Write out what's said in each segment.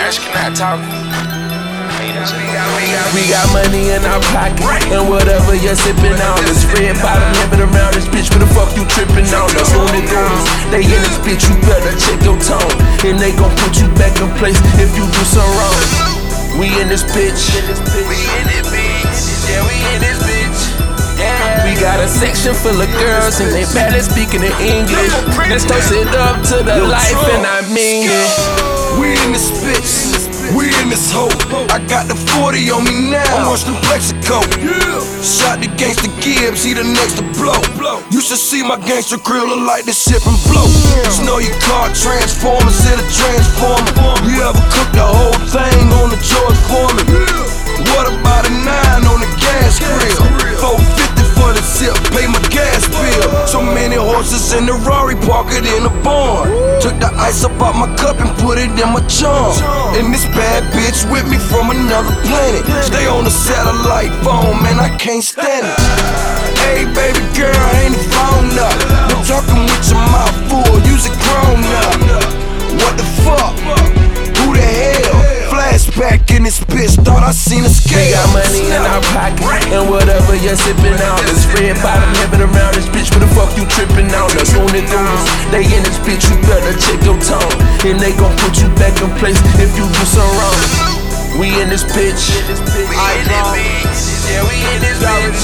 Cash cannot talk. We got money in our pocket, and whatever you're sipping on is red bottom living around this bitch. What the fuck you tripping on? The Looney Tunes, they in this bitch, you better check your tone, and they gon' put you back in place if you do something wrong. We in this bitch, We in it, bitch. Yeah, we in this bitch. Yeah. we got a section full of girls, and they bad at speaking in English. Let's toast it up to the life, and I mean it. We in this bitch, we in this hoe. I got the 40 on me now, I'm on some Plexico. Shot the gangsta Gibbs, he the next to blow. You should see my gangster grill, look like this shit from blow. Snow your car, Transformers in a transformer. You ever cook the whole thing on the George Foreman? What about a 9 on the gas grill? 450 for the tip, pay my gas bill. So many horses in the Rari, park it in the barn. Took the ice up out my cup and put it in my charm. And this bad bitch with me from another planet. Stay on the satellite phone, man, I can't stand it. Hey baby girl, ain't the phone up. Been talking with your mouth full, use it grown up. What the fuck? Who the hell? Flashback in this bitch, thought I seen a scale. We got money in our pocket, and whatever you're sipping on is red bottom living around this bitch. What the fuck you tripping on? The Looney Tunes, they in this bitch, you better check your tone, and they gon' put you back in place if you do something wrong. We in this bitch, We in it, bitch. Yeah, we in this bitch.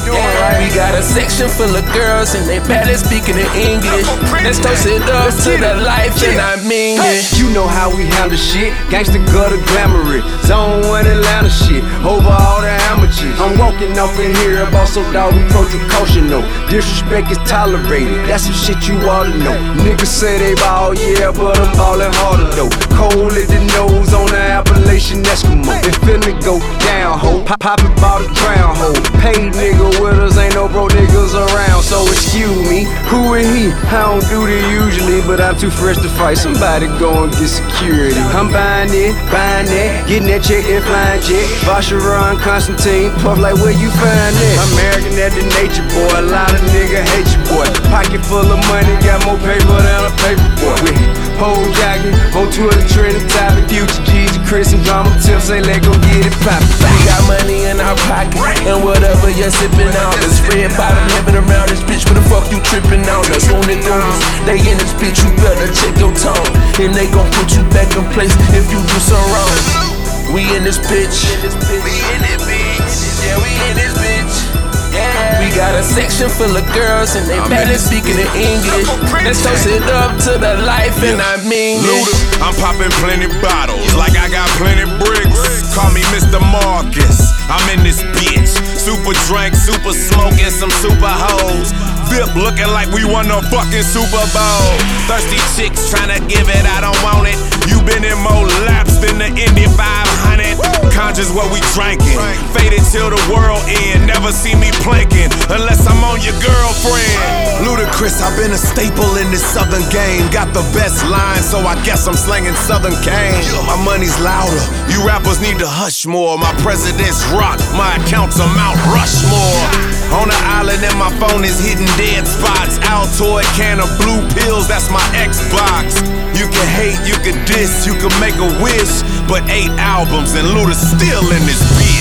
we got a section full of girls, and they bad at speaking in English. Let's toast it up to the life, and I mean it. You know how we handle shit. Gangsta gutter glamorous. Zone 1 Atlanta shit. Over all the amateurs. I'm walking off in here about so dog we approach with caution, no. Disrespect is tolerated. That's some shit you ought to know. Niggas say they ball, yeah, but I'm ballin' harder though. Cold at the nose on the Appalachian Eskimo. It finna go down, ho. Poppin' ball the drown, ho. Paid nigga with us, ain't no bro niggas around. So excuse me, who is he? I don't do this usually, but I'm too fresh to fight. Somebody go and get security. I'm buying it, buying that, getting that check and flying jet. Vacheron, Constantine, puff like where you find that? American at the nature, boy. A lot of nigga hate you, boy. Pocket full of money, got more paper than a paper boy. With whole jogging, on Twitter, trending topic. Future G's, Chris and drama tips, say let go get it poppin'. We got money in our pocket, and whatever you're sipping on is red bottom living around this bitch. What the fuck you tripping on? The Looney Tunes, they in this bitch, you better check your tone, and they gon' put you back in place if you do something wrong. We in this bitch, We in it, bitch. Yeah, we in this bitch. Yeah. we got a section full of girls, and they bad at speaking in English. Let's toast it up to the life, and I mean Luda, it. I'm popping plenty bottles, like I got plenty bricks. Call me Mr. Marcus, I'm in this bitch. Super drink, super smoking, some super hoes. Vip looking like we won the fucking Super Bowl. Thirsty chicks tryna give it, I don't want it. You been in more laps than the Indy 500. Conjures what we drinking, faded till the world end. Never see me planking, unless I'm on your girlfriend. Ludacris, I've been a staple in this southern game. Got the best line, so I guess I'm slanging southern cane. My money's louder, you rappers need to hush more. My president's rock, my accounts are Mount Rushmore. On the island and my phone is hitting dead spots. Altoid can of blue pills, that's my Xbox. You can hate, you can diss, you can make a wish, but 8 albums and Luda's still in this beat.